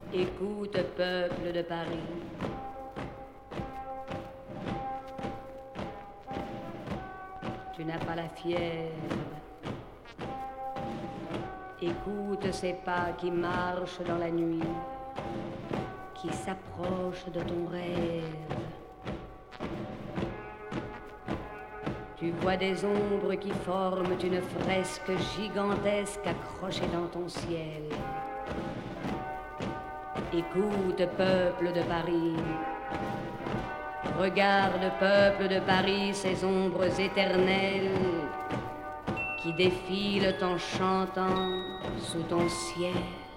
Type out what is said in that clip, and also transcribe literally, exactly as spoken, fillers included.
Écoute, peuple de Paris. Tu n'as pas la fièvre. Écoute ces pas qui marchent dans la nuit, qui s'approchent de ton rêve. Tu vois des ombres qui forment une fresque gigantesque accrochée dans ton ciel. Écoute, peuple de Paris. Regarde, peuple de Paris, ces ombres éternelles qui défilent en chantant sous ton ciel.